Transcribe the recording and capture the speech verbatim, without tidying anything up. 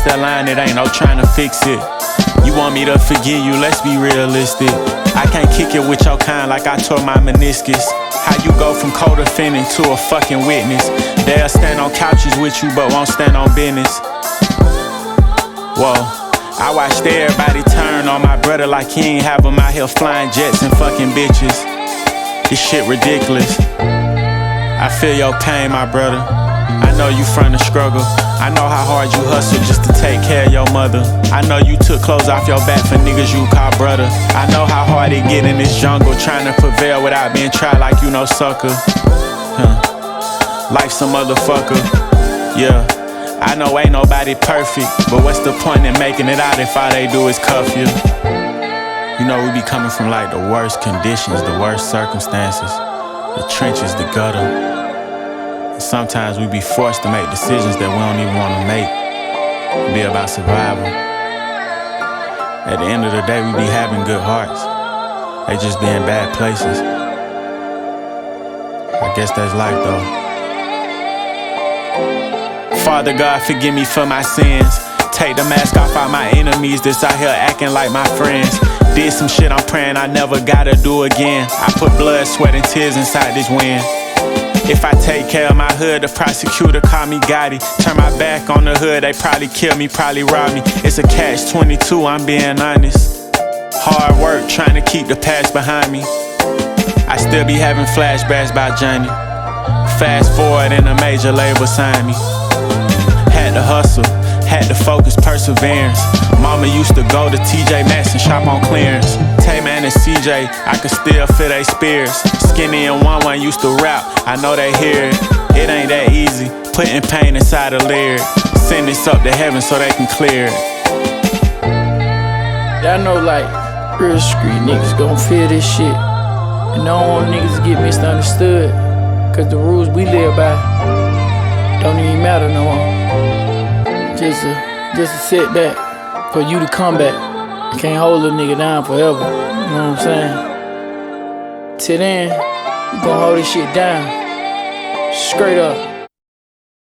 cross that line, it ain't no trying to fix it. You want me to forgive you, let's be realistic. I can't kick it with your kind like I tore my meniscus. How you go from co-defendant to a fucking witness? They'll stand on couches with you but won't stand on business. Whoa, I watched everybody turn on my brother like he ain't have him out here flying jets and fucking bitches. This shit ridiculous. I feel your pain, my brother. I know you from the struggle. I know how hard you hustle just to take care of your mother. I know you took clothes off your back for niggas you call brother. I know how hard it get in this jungle, trying to prevail without being tried like you no sucker. Huh. Life's a motherfucker. Yeah, I know ain't nobody perfect, but what's the point in making it out if all they do is cuff you? You know we be coming from like the worst conditions, the worst circumstances, the trenches, the gutter. Sometimes we be forced to make decisions that we don't even want to make. It be about survival. At the end of the day, we be having good hearts. They just be in bad places. I guess that's life though. Father God, forgive me for my sins. Take the mask off all my enemies that's out here acting like my friends. Did some shit I'm praying I never gotta do again. I put blood, sweat, and tears inside this wind. If I take care of my hood, the prosecutor call me Gotti. Turn my back on the hood, they probably kill me, probably rob me. It's a catch twenty-two, I'm being honest. Hard work, trying to keep the past behind me. I still be having flashbacks by Johnny. Fast forward and a major label signed me. Had to hustle, had to focus, perseverance. Mama used to go to T J Maxx and shop on clearance. Tay-Man and C J, I could still feel they spears. Skinny and one one used to rap, I know they hear it. It ain't that easy, putting pain inside a lyric. Send this up to heaven so they can clear it. Y'all know like, real street niggas gon' feel this shit. And I don't want niggas to get misunderstood. Cause the rules we live by don't even matter no more. Just a, just a setback for you to come back. You can't hold a nigga down forever, you know what I'm saying? Till then, you gon' hold this shit down, straight up.